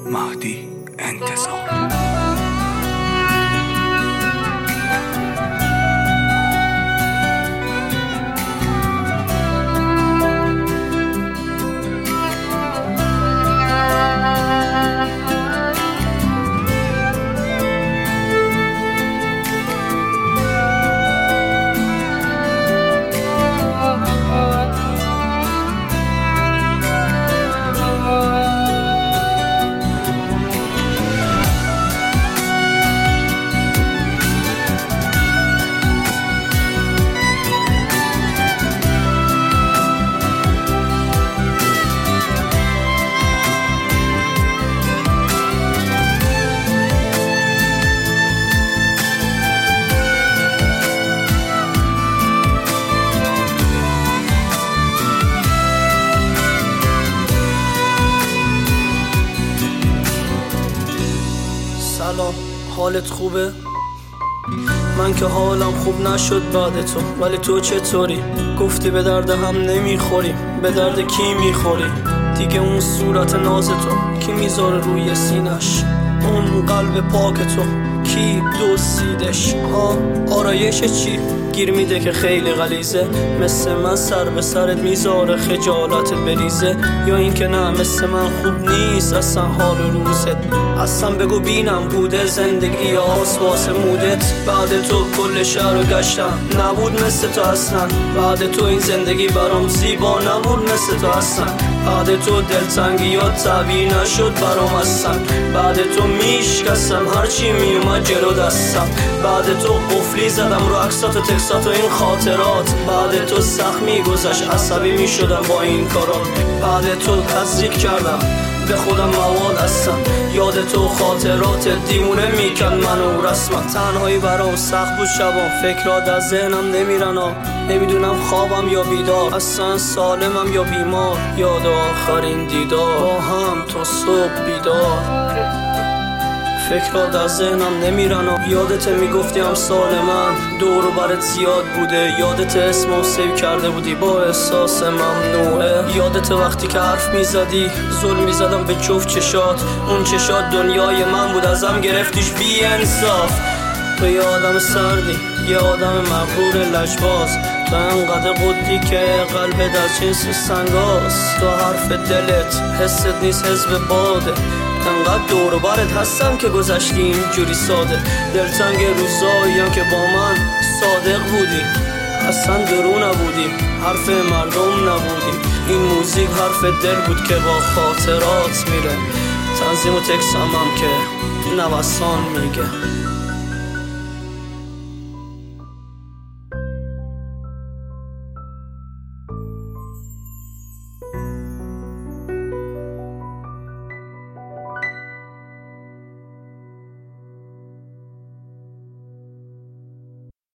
مهدی انتظار. سلام، حالت خوبه؟ من که حالم خوب نشد بعد تو، ولی تو چطوری؟ گفتی به درد هم نمیخوری، به درد کی میخوری؟ دیگه اون صورت ناز تو کی میذاره روی سینش؟ اون قلب پاک تو کی دزدیدش؟ آرایش چی؟ گیر میده که خیلی غلیظه، مثل من سر به سرت میذاره خجالتت بریزه، یا اینکه نه مثل من خوب نیست اصلا حال روزت؟ اصلا بگو بینم بوده زندگی یا واسه مودت؟ بعد تو کل شهر رو گشتم، نبود مثل تو اصلا. بعد تو این زندگی برام زیبا نبود مثل تو اصلا. بعد تو دلتنگی یا طبیعی نشد برام اصلا. بعد تو میشکستم هرچی میومد جلو دستم. بعد تو قفلی زدم رو عکسات و تکسات و این خاطرات. بعد تو سخت میگذشت عصبی میشدم با این کارا. بعد تو تزریق کردم به خودم مواد هستم. یاد تو خاطرات دیمونه میکن منو رسما. تنهایی برام سخت بود شبام، فکرات از ذهنم نمیرن نمیدونم خوابم یا بیدار، اصلا سالمم یا بیمار. یاد آخرین دیدار با هم تا صبح بیدار. فکرات از ذهنم نمیرن یادت میگفتیم سال من دور و برت زیاد بوده. یادت اسمو سیو کرده بودی با احساس ممنوعه. یادت وقتی که حرف میزدی ظلم میزدم به جفت چشات. اون چشات دنیای من بود ازم گرفتیش بی انصاف. تو یه آدم سردی، یه آدم مغرور لجباز. تو انقدر قدی که قلبت از جنس سنگاست. تو حرف دلت حست نیست حزب باده. انقدر دور و برت هستم که گذشتی اینجوری ساده. دلتنگ روزاییم که با من صادق بودی، اصلا درو نبودی، حرف مردم نبودی. این موزیک حرف دل بود که با خاطرات میره. تنظیم و تکسم هم که نوسان میگه.